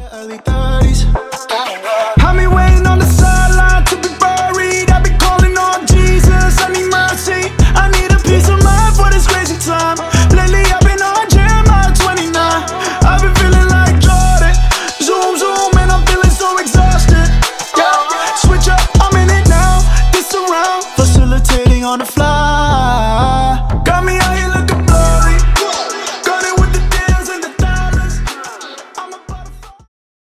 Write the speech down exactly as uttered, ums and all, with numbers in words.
early thirties. Had me waiting on the sideline to be buried. I be calling on Jesus, I need mercy. I need a peace of mind for this crazy time. Lately I've been on Jeremiah twenty-nine. I've been feeling like Jordan. Zoom, zoom, and I'm feeling so exhausted. Yeah, switch up, I'm in it now. This around, facilitating on the fly.